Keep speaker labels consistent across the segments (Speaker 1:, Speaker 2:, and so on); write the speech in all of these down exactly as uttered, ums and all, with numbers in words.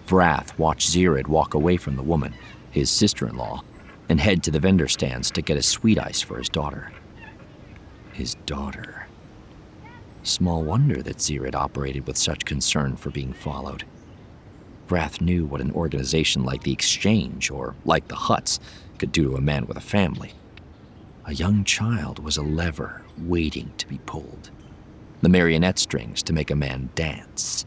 Speaker 1: Vrath watched Zirid walk away from the woman, his sister-in-law, and head to the vendor stands to get a sweet ice for his daughter. His daughter. Small wonder that Zirid operated with such concern for being followed. Vrath knew what an organization like the Exchange, or like the Hutts, could do to a man with a family. A young child was a lever waiting to be pulled. The marionette strings to make a man dance.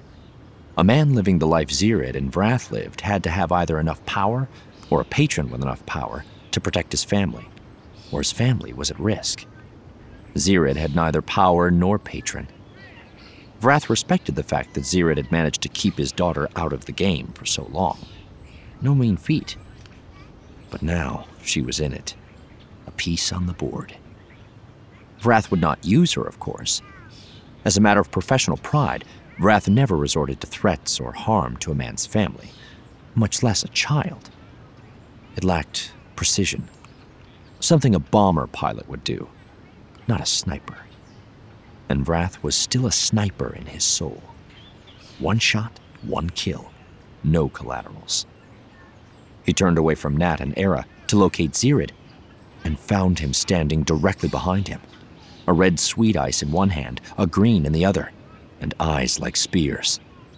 Speaker 1: A man living the life Zirid and Vrath lived had to have either enough power or a patron with enough power to protect his family, or his family was at risk. Zirid had neither power nor patron. Vrath respected the fact that Zirid had managed to keep his daughter out of the game for so long. No mean feat. But now she was in it. A piece on the board. Vrath would not use her, of course. As a matter of professional pride, Vrath never resorted to threats or harm to a man's family, much less a child. It lacked precision. Something a bomber pilot would do, not a sniper. And Vrath was still a sniper in his soul. One shot, one kill, no collaterals. He turned away from Nat and Era to locate Zirid, and found him standing directly behind him. A red sweet ice in one hand, a green in the other, and eyes like spears.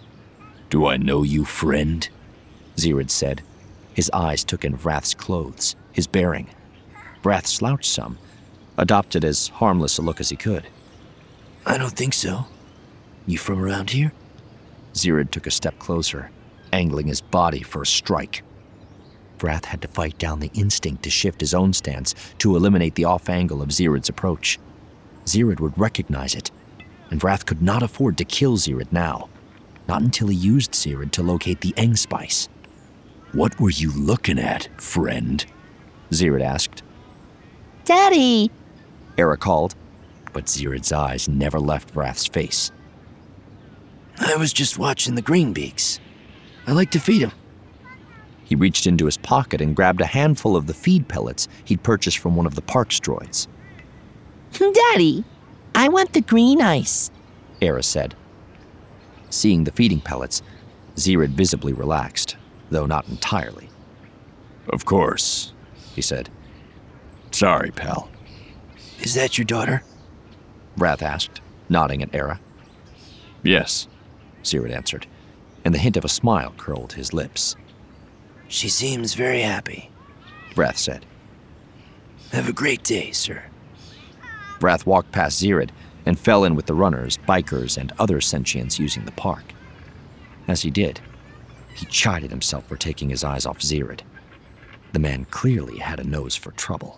Speaker 1: "Do I know you, friend?" Zirid said. His eyes took in Vrath's clothes, his bearing. Vrath slouched some, adopted as harmless a look as he could.
Speaker 2: "I don't think so. You from around here?"
Speaker 1: Zirid took a step closer, angling his body for a strike. Vrath had to fight down the instinct to shift his own stance to eliminate the off angle of Zirid's approach. Zirid would recognize it, and Vrath could not afford to kill Zirid now, not until he used Zirid to locate the Eng spice.
Speaker 2: "What were you looking at, friend?"
Speaker 1: Zirid asked.
Speaker 3: "Daddy!"
Speaker 1: Era called, but Zirid's eyes never left Vrath's face.
Speaker 2: "I was just watching the greenbeaks. I like to feed them."
Speaker 1: He reached into his pocket and grabbed a handful of the feed pellets he'd purchased from one of the park's droids.
Speaker 3: "Daddy, I want the green ice,"
Speaker 1: Era said. Seeing the feeding pellets, Zirid visibly relaxed, though not entirely.
Speaker 2: "Of course,"
Speaker 1: he said.
Speaker 2: "Sorry, pal." "Is that your daughter?"
Speaker 1: Vrath asked, nodding at Era.
Speaker 2: "Yes,"
Speaker 1: Zirid answered, and the hint of a smile curled his lips.
Speaker 2: "She seems very happy,"
Speaker 1: Vrath said.
Speaker 2: "Have a great day, sir."
Speaker 1: Vrath walked past Zirid and fell in with the runners, bikers, and other sentients using the park. As he did, he chided himself for taking his eyes off Zirid. The man clearly had a nose for trouble.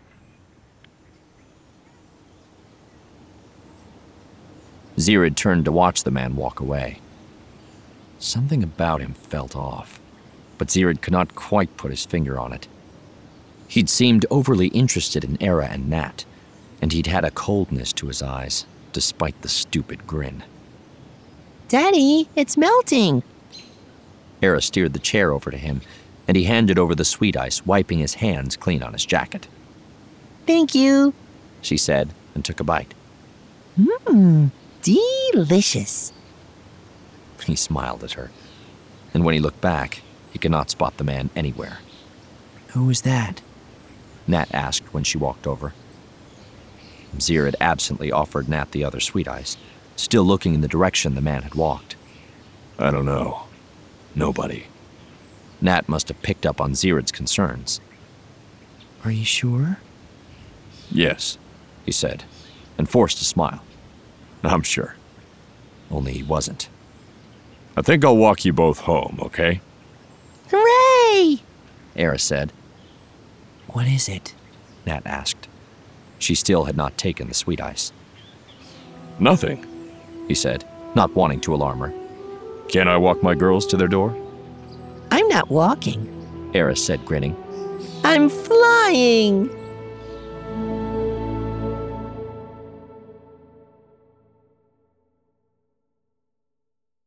Speaker 1: Zirid turned to watch the man walk away. Something about him felt off, but Zirid could not quite put his finger on it. He'd seemed overly interested in Era and Nat, and he'd had a coldness to his eyes, despite the stupid grin.
Speaker 3: "Daddy, it's melting."
Speaker 1: Era steered the chair over to him, and he handed over the sweet ice, wiping his hands clean on his jacket.
Speaker 3: "Thank you,"
Speaker 1: she said, and took a bite.
Speaker 3: Mmm, delicious.
Speaker 1: He smiled at her, and when he looked back, he could not spot the man anywhere.
Speaker 2: "Who was that?"
Speaker 1: Nat asked when she walked over. Zirid absently offered Nat the other sweet ice, still looking in the direction the man had walked.
Speaker 2: "I don't know. Nobody."
Speaker 1: Nat must have picked up on Zirid's concerns.
Speaker 3: "Are you sure?"
Speaker 2: "Yes,"
Speaker 1: he said, and forced a smile. "I'm sure." Only he wasn't.
Speaker 2: "I think I'll walk you both home, okay?"
Speaker 3: "Hooray!"
Speaker 1: Era said.
Speaker 3: "What is it?"
Speaker 1: Nat asked. She still had not taken the sweet ice.
Speaker 2: "Nothing,"
Speaker 1: he said, not wanting to alarm her.
Speaker 2: "Can't I walk my girls to their door?"
Speaker 3: "I'm not walking."
Speaker 1: Era said, grinning.
Speaker 3: "I'm flying."